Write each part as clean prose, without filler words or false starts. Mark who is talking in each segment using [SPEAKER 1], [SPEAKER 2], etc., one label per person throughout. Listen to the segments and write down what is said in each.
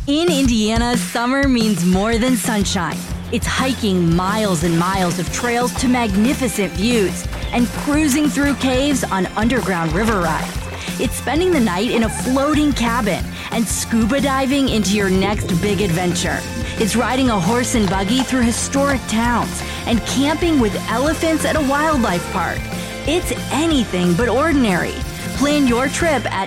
[SPEAKER 1] In Indiana, summer means more than sunshine. It's hiking miles and miles of trails to magnificent views and cruising through caves on underground river rides. It's spending the night in a floating cabin and scuba diving into your next big adventure. It's riding a horse and buggy through historic towns and camping with elephants at a wildlife park. It's anything but ordinary. Plan your trip at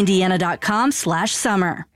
[SPEAKER 1] inindiana.com/summer.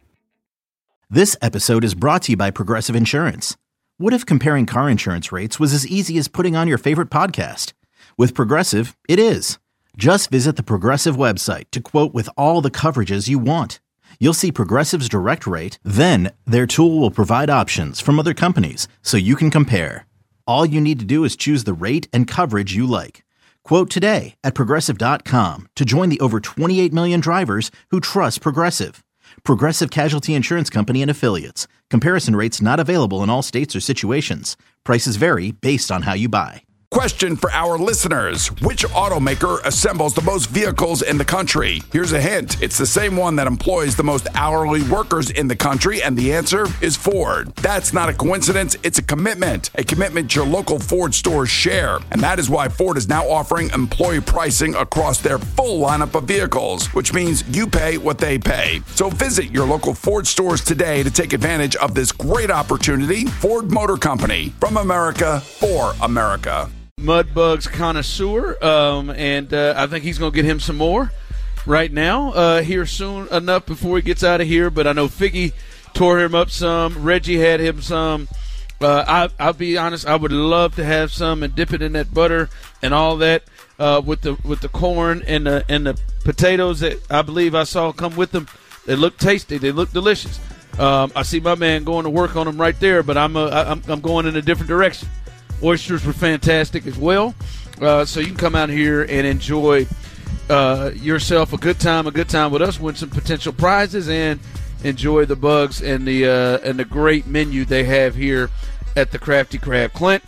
[SPEAKER 2] This episode is brought to you by Progressive Insurance. What if comparing car insurance rates was as easy as putting on your favorite podcast? With Progressive, it is. Just visit the Progressive website to quote with all the coverages you want. You'll see Progressive's direct rate, then their tool will provide options from other companies so you can compare. All you need to do is choose the rate and coverage you like. Quote today at Progressive.com to join the over 28 million drivers who trust Progressive. Progressive Casualty Insurance Company and Affiliates. Comparison rates not available in all states or situations. Prices vary based on how you buy.
[SPEAKER 3] Question for our listeners. Which automaker assembles the most vehicles in the country? Here's a hint. It's the same one that employs the most hourly workers in the country, and the answer is Ford. That's not a coincidence. It's a commitment your local Ford stores share. And that is why Ford is now offering employee pricing across their full lineup of vehicles, which means you pay what they pay. So visit your local Ford stores today to take advantage of this great opportunity. Ford Motor Company, from America for America.
[SPEAKER 4] Mudbugs connoisseur, and I think he's going to get him some more right now here soon enough before he gets out of here. But I know Figgy tore him up some. Reggie had him some. I'll be honest, I would love to have some and dip it in that butter and all that with the corn and the potatoes that I believe I saw come with them. They look tasty. They look delicious. I see my man going to work on them right there, but I'm going in a different direction. Oysters were fantastic as well. So you can come out here and enjoy yourself a good time with us, win some potential prizes, and enjoy the bugs and the great menu they have here at the Crafty Crab. Clint,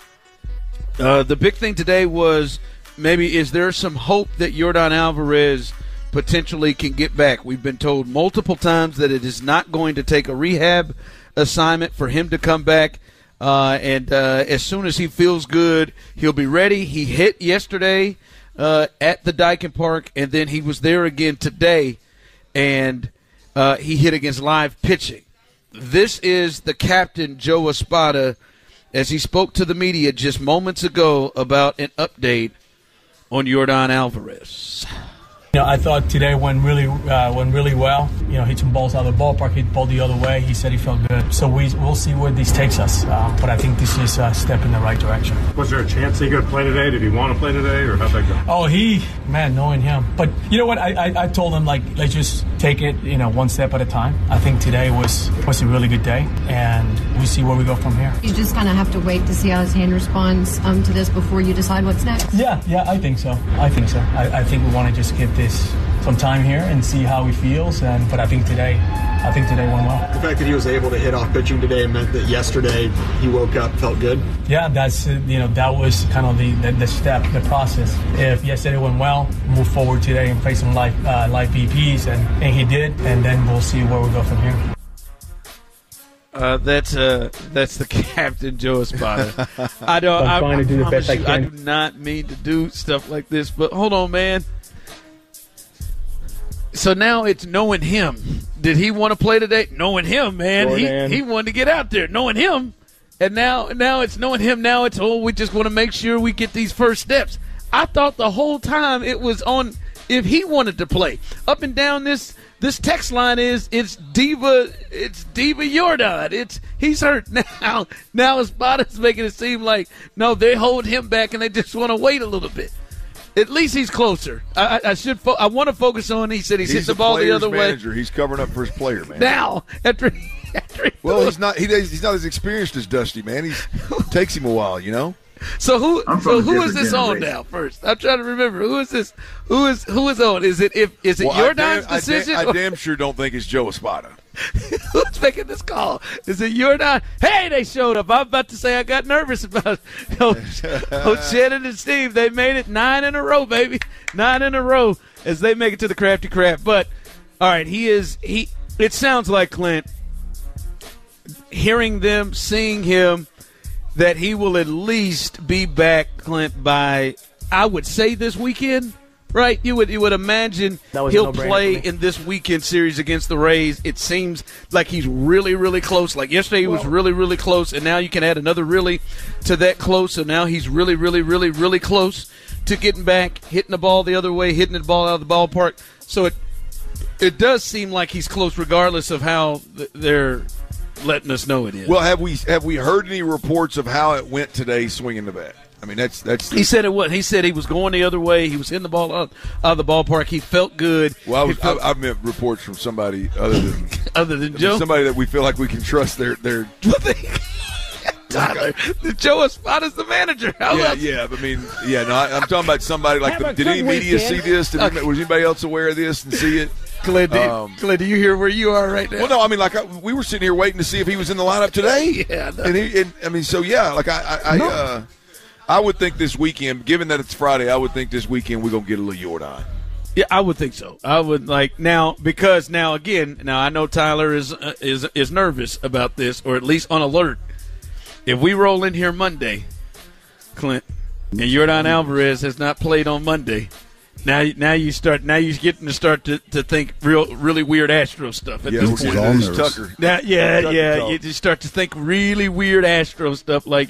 [SPEAKER 4] the big thing today was maybe is there some hope that Yordan Alvarez potentially can get back? We've been told multiple times that it is not going to take a rehab assignment for him to come back. And as soon as he feels good, he'll be ready. He hit yesterday at the Daikin Park, and then he was there again today, and he hit against live pitching. This is the captain, Joe Espada, as he spoke to the media just moments ago about an update on Yordan Alvarez.
[SPEAKER 5] I thought today went really well. Hit some balls out of the ballpark, hit the ball the other way. He said he felt good. So we'll see where this takes us. But I think this is a step in the right direction.
[SPEAKER 6] Was there a chance he could play today? Did he want to play today, or how'd that go?
[SPEAKER 5] Oh, knowing him. But you know what? I told him, let's just take it, one step at a time. I think today was a really good day, and we see where we go from here.
[SPEAKER 7] You just kind of have to wait to see how his hand responds to this before you decide what's next.
[SPEAKER 5] Yeah, I think so. I think we want to just give this some time here and see how he feels. But I think today went well.
[SPEAKER 8] The fact that he was able to hit off pitching today meant that yesterday he woke up, felt good.
[SPEAKER 5] Yeah, that's that was kind of the step, the process. If yesterday went well, move forward today and play some live BPs, and he did, and then we'll see where we go from here.
[SPEAKER 4] That's the captain, Joe Espada. I do not mean to do stuff like this, but hold on, man. So now it's knowing him. Did he want to play today? Knowing him, man. He wanted to get out there. Knowing him. And now it's knowing him. Now it's, we just want to make sure we get these first steps. I thought the whole time it was on if he wanted to play. Up and down this text line it's Diva Yordan. He's hurt now. Now Espada's making it seem like, no, they hold him back and they just want to wait a little bit. At least he's closer. I want to focus on. He said he's hit the ball the other
[SPEAKER 9] manager.
[SPEAKER 4] way.
[SPEAKER 9] He's covering up for his player, man.
[SPEAKER 4] Now after
[SPEAKER 9] well, he's not as experienced as Dusty, man. He takes him a while,
[SPEAKER 4] So who is this on now? First, I'm trying to remember who is this. Who is on? Is it Yordan's decision?
[SPEAKER 9] I damn sure don't think it's Joe Espada.
[SPEAKER 4] Who's making this call? Is it Yordan? Hey, they showed up. I'm about to say I got nervous about Shannon and Steve. They made it 9 in a row, baby. 9 in a row as they make it to the Crafty Crab. But all right, it sounds like Clint. seeing him, that he will at least be back, Clint, by, I would say, this weekend. Right, you would imagine he'll play in this weekend series against the Rays. It seems like he's really, really close. Like yesterday, he was really, really close, and now you can add another really to that close. So now he's really, really, really, really close to getting back, hitting the ball the other way, hitting the ball out of the ballpark. So it does seem like he's close, regardless of how they're letting us know it is.
[SPEAKER 9] Well, have we heard any reports of how it went today swinging the bat? I mean, that's.
[SPEAKER 4] He said it was. He said he was going the other way. He was hitting the ball out of the ballpark. He felt good.
[SPEAKER 9] Well, I meant reports from somebody other than
[SPEAKER 4] Joe,
[SPEAKER 9] somebody that we feel like we can trust. Their
[SPEAKER 4] Tyler, Joe Espada is the manager.
[SPEAKER 9] Yeah. I mean, no, I'm talking about somebody like. Did any media see this? Was anybody else aware of this and see it?
[SPEAKER 4] Clint, do you hear where you are right now?
[SPEAKER 9] Well, no, I mean, we were sitting here waiting to see if he was in the lineup today.
[SPEAKER 4] Yeah,
[SPEAKER 9] I would think this weekend, given that it's Friday, I would think this weekend we're going to get a little Yordan.
[SPEAKER 4] Yeah, I would think so. I would because I know Tyler is nervous about this, or at least on alert. If we roll in here Monday, Clint, and Yordan Alvarez has not played on Monday, now you're getting to start to think really weird Astro stuff at this point.
[SPEAKER 9] Tucker.
[SPEAKER 4] You just start to think really weird Astro stuff, like,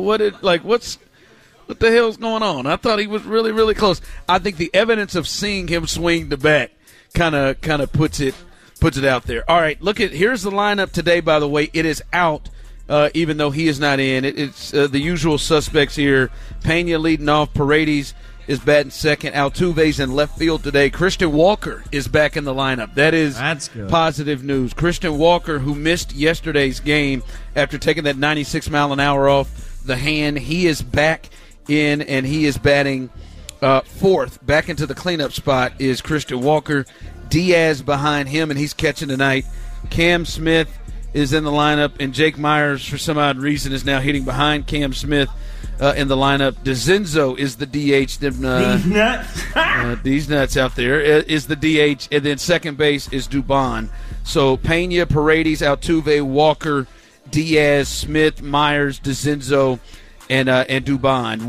[SPEAKER 4] what the hell's going on? I thought he was really, really close. I think the evidence of seeing him swing the bat kind of puts it out there. All right, here's the lineup today. By the way, it is out, even though he is not in. It's the usual suspects here. Pena leading off. Paredes is batting second. Altuve's in left field today. Christian Walker is back in the lineup. That's good. Positive news. Christian Walker, who missed yesterday's game after taking that 96 mile an hour off the hand, he is back in, and he is batting fourth. Back into the cleanup spot is Christian Walker. Diaz behind him, and he's catching tonight. Cam Smith is in the lineup, and Jake Myers, for some odd reason, is now hitting behind Cam Smith in the lineup. DeCinzo is the DH. These nuts. These nuts out there is the DH, and then second base is Dubon. So Pena, Paredes, Altuve, Walker, Diaz, Smith, Myers, DeCinzo, and Dubon.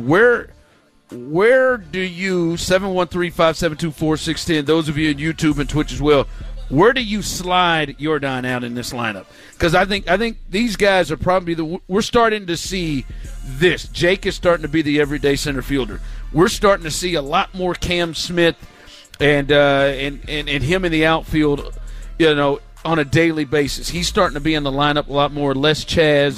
[SPEAKER 4] Where do you, 713-572-4610, those of you on YouTube and Twitch as well, where do you slide Yordan out in this lineup? Because I think these guys are probably we're starting to see this. Jake is starting to be the everyday center fielder. We're starting to see a lot more Cam Smith and him in the outfield, on a daily basis. He's starting to be in the lineup a lot more, less Chaz,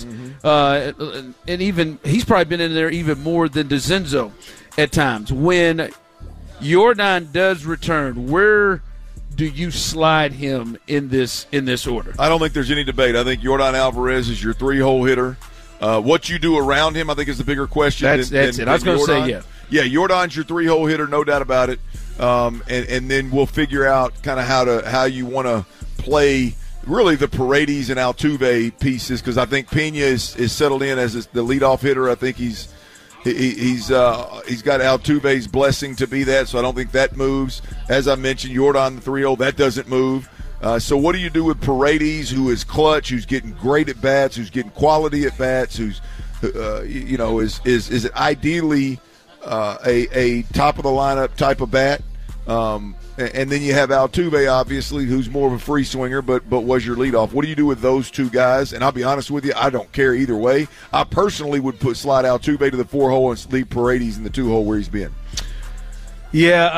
[SPEAKER 4] and even he's probably been in there even more than DeCinzo at times. When Yordan does return, where do you slide him in this order?
[SPEAKER 9] I don't think there's any debate. I think Yordan Alvarez is your three-hole hitter. What you do around him, I think, is the bigger question.
[SPEAKER 4] That's it. I was going to say, yeah.
[SPEAKER 9] Yeah, Yordan's your three-hole hitter, no doubt about it. And then we'll figure out kind of how you want to play really the Paredes and Altuve pieces, because I think Pena is settled in as the leadoff hitter. I think he's got Altuve's blessing to be that, so I don't think that moves. As I mentioned, Yordan, the 3-0, that doesn't move. So what do you do with Paredes, who is clutch, who's getting great at bats, who's getting quality at bats, who's is it ideally a top of the lineup type of bat? And then you have Altuve, obviously, who's more of a free swinger, but was your leadoff. What do you do with those two guys? And I'll be honest with you, I don't care either way. I personally would slide Altuve to the 4-hole and leave Paredes in the 2-hole where he's been.
[SPEAKER 4] Yeah,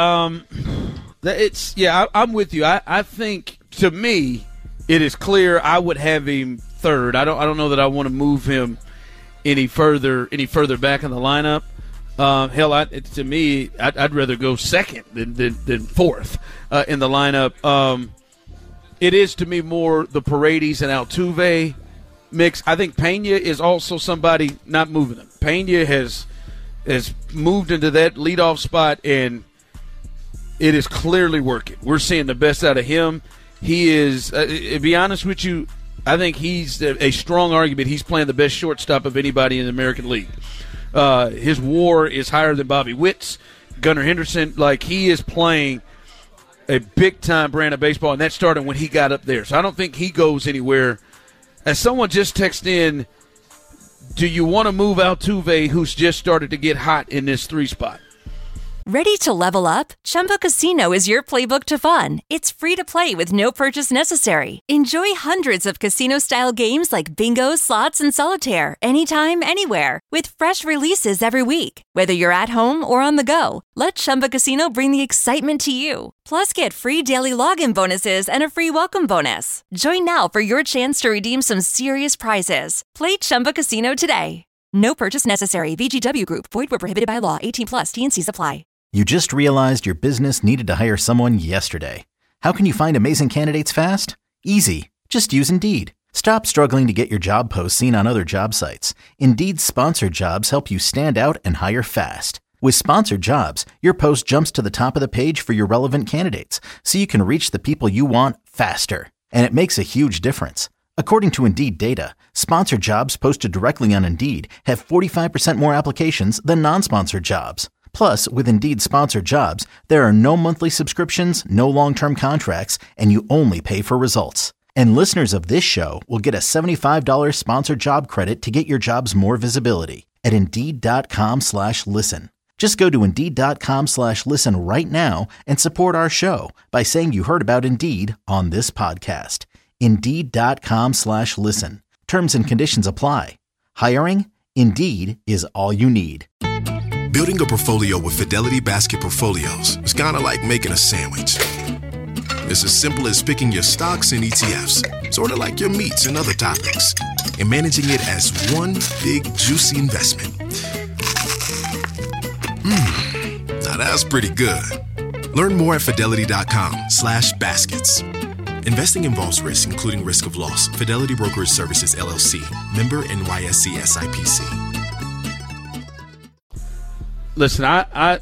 [SPEAKER 4] I'm with you. I think, to me, it is clear I would have him third. I don't know that I want to move him any further back in the lineup. To me, I'd rather go second than fourth in the lineup. It is, to me, more the Paredes and Altuve mix. I think Pena is also somebody not moving him. Pena has moved into that leadoff spot, and it is clearly working. We're seeing the best out of him. He is, to be honest with you, I think he's a strong argument. He's playing the best shortstop of anybody in the American League. His WAR is higher than Bobby Witt's, Gunnar Henderson. Like, he is playing a big-time brand of baseball, and that started when he got up there. So I don't think he goes anywhere As someone just texted in, do you want to move Altuve, who's just started to get hot in this 3 spot?
[SPEAKER 10] Ready to level up? Chumba Casino is your playbook to fun. It's free to play with no purchase necessary. Enjoy hundreds of casino-style games like bingo, slots, and solitaire anytime, anywhere with fresh releases every week. Whether you're at home or on the go, let Chumba Casino bring the excitement to you. Plus, get free daily login bonuses and a free welcome bonus. Join now for your chance to redeem some serious prizes. Play Chumba Casino today. No purchase necessary. VGW Group. Void where prohibited by law. 18+. T&Cs apply.
[SPEAKER 2] You just realized your business needed to hire someone yesterday. How can you find amazing candidates fast? Easy. Just use Indeed. Stop struggling to get your job posts seen on other job sites. Indeed's sponsored jobs help you stand out and hire fast. With sponsored jobs, your post jumps to the top of the page for your relevant candidates, so you can reach the people you want faster. And it makes a huge difference. According to Indeed data, sponsored jobs posted directly on Indeed have 45% more applications than non-sponsored jobs. Plus, with Indeed sponsored jobs, there are no monthly subscriptions, no long-term contracts, and you only pay for results. And listeners of this show will get a $75 sponsored job credit to get your jobs more visibility at Indeed.com/listen. Just go to Indeed.com/listen right now and support our show by saying you heard about Indeed on this podcast. Indeed.com/listen. Terms and conditions apply. Hiring? Indeed is all you need.
[SPEAKER 11] Building a portfolio with Fidelity Basket Portfolios is kind of like making a sandwich. It's as simple as picking your stocks and ETFs, sort of like your meats and other toppings, and managing it as one big, juicy investment. Now that's pretty good. Learn more at Fidelity.com/baskets. Investing involves risk, including risk of loss. Fidelity Brokerage Services, LLC. Member NYSE SIPC.
[SPEAKER 4] Listen, I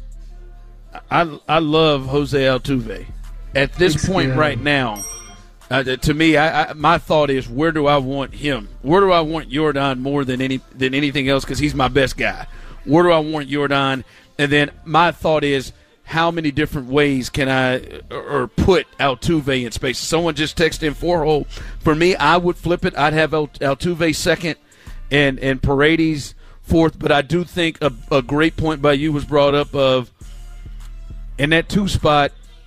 [SPEAKER 4] love Jose Altuve. At this point right now, to me, my thought is, where do I want him? Where do I want Yordan more than anything else? Because he's my best guy. Where do I want Yordan? And then my thought is, how many different ways can I or put Altuve in space? Someone just texted in 4-hole. For me, I would flip it. I'd have Altuve second and Paredes fourth, but I do think a great point by you was brought up of, in that 2 spot,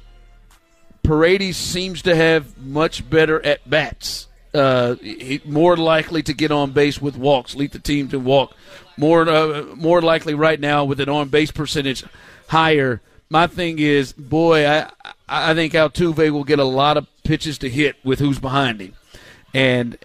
[SPEAKER 4] Paredes seems to have much better at-bats. More likely to get on base with walks, lead the team to walk. More likely right now with an on-base percentage higher. My thing is, boy, I think Altuve will get a lot of pitches to hit with who's behind him. And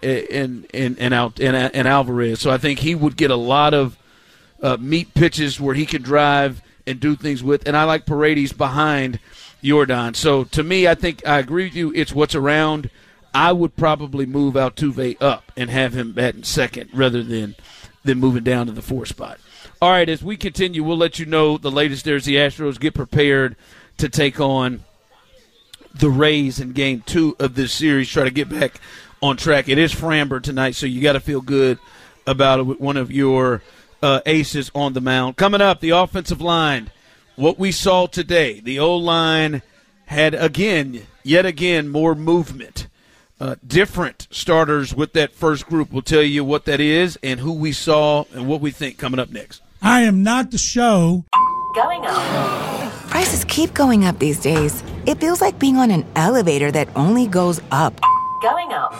[SPEAKER 4] Alvarez. So I think he would get a lot of meat pitches where he can drive and do things with. And I like Paredes behind Yordan. So to me, I think I agree with you. It's what's around. I would probably move Altuve up and have him batting second rather than moving down to the 4 spot. All right, as we continue, we'll let you know the latest there as the Astros get prepared to take on the Rays in Game 2 of this series, try to get back on track. It is Framber tonight, so you got to feel good about it with one of your aces on the mound. Coming up, the offensive line. What we saw today, the O-line had yet again, more movement. Different starters with that first group. We'll tell you what that is and who we saw and what we think coming up next.
[SPEAKER 12] I am not the show.
[SPEAKER 13] Going up. Prices keep going up these days. It feels like being on an elevator that only goes up. Going up.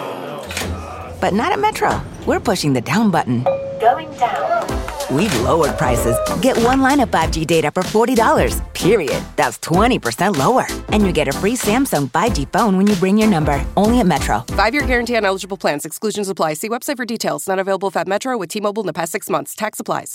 [SPEAKER 13] But not at Metro. We're pushing the down button. Going down. We've lowered prices. Get one line of 5G data for $40, period. That's 20% lower. And you get a free Samsung 5G phone when you bring your number. Only at Metro.
[SPEAKER 14] 5-year guarantee on eligible plans. Exclusions apply. See website for details. Not available at Metro with T-Mobile in the past 6 months. Tax applies.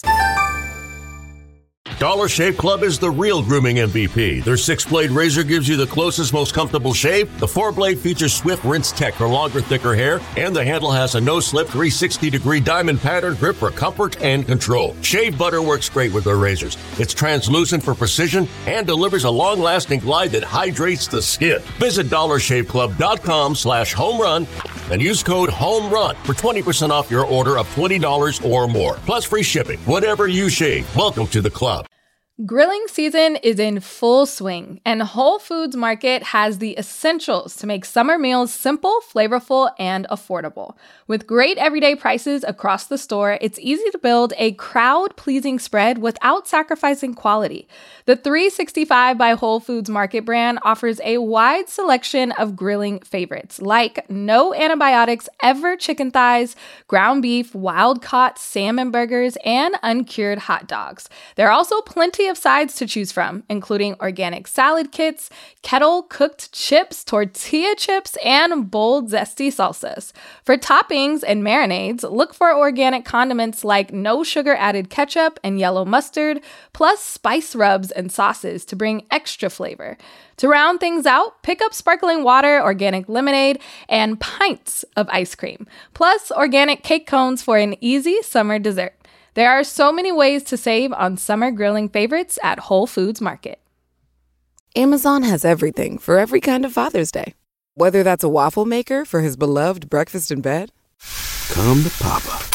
[SPEAKER 15] Dollar Shave Club is the real grooming MVP. Their 6-blade razor gives you the closest, most comfortable shave. The 4-blade features Swift Rinse Tech for longer, thicker hair. And the handle has a no-slip 360-degree diamond pattern grip for comfort and control. Shave butter works great with their razors. It's translucent for precision and delivers a long-lasting glide that hydrates the skin. Visit DollarShaveClub.com/homerun and use code HOMERUN for 20% off your order of $20 or more. Plus free shipping. Whatever you shave, welcome to the club.
[SPEAKER 16] Grilling season is in full swing, and Whole Foods Market has the essentials to make summer meals simple, flavorful, and affordable. With great everyday prices across the store, it's easy to build a crowd-pleasing spread without sacrificing quality. The 365 by Whole Foods Market brand offers a wide selection of grilling favorites, like no antibiotics ever chicken thighs, ground beef, wild-caught salmon burgers, and uncured hot dogs. There are also plenty of sides to choose from, including organic salad kits, kettle-cooked chips, tortilla chips, and bold, zesty salsas. For toppings and marinades, look for organic condiments like no sugar-added ketchup and yellow mustard, plus spice rubs and sauces to bring extra flavor. To round things out, pick up sparkling water, organic lemonade, and pints of ice cream, plus organic cake cones for an easy summer dessert. There are so many ways to save on summer grilling favorites at Whole Foods Market.
[SPEAKER 17] Amazon has everything for every kind of Father's Day. Whether that's a waffle maker for his beloved breakfast in bed,
[SPEAKER 11] Come to Papa.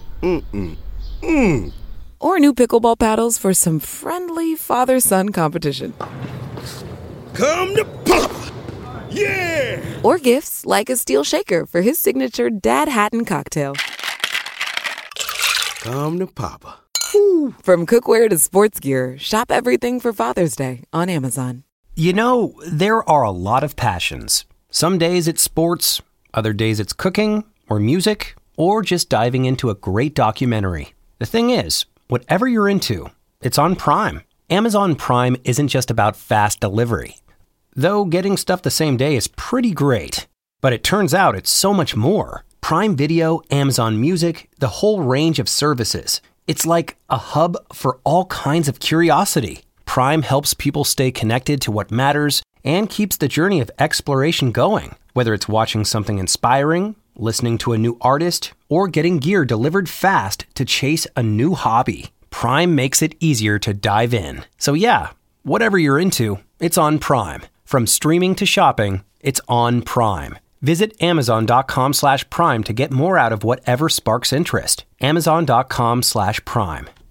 [SPEAKER 17] or new pickleball paddles for some friendly father-son competition.
[SPEAKER 11] Come to Papa. Yeah!
[SPEAKER 17] Or gifts like a steel shaker for his signature Dad Hatton cocktail.
[SPEAKER 11] Come to Papa.
[SPEAKER 17] From cookware to sports gear, shop everything for Father's Day on Amazon.
[SPEAKER 18] You know, there are a lot of passions. Some days it's sports, other days it's cooking, or music, or just diving into a great documentary. The thing is, whatever you're into, it's on Prime. Amazon Prime isn't just about fast delivery. Though getting stuff the same day is pretty great. But it turns out it's so much more. Prime Video, Amazon Music, the whole range of services. It's like a hub for all kinds of curiosity. Prime helps people stay connected to what matters and keeps the journey of exploration going. Whether it's watching something inspiring, listening to a new artist, or getting gear delivered fast to chase a new hobby, Prime makes it easier to dive in. So yeah, whatever you're into, it's on Prime. From streaming to shopping, it's on Prime. Visit Amazon.com/Prime to get more out of whatever sparks interest. Amazon.com/Prime.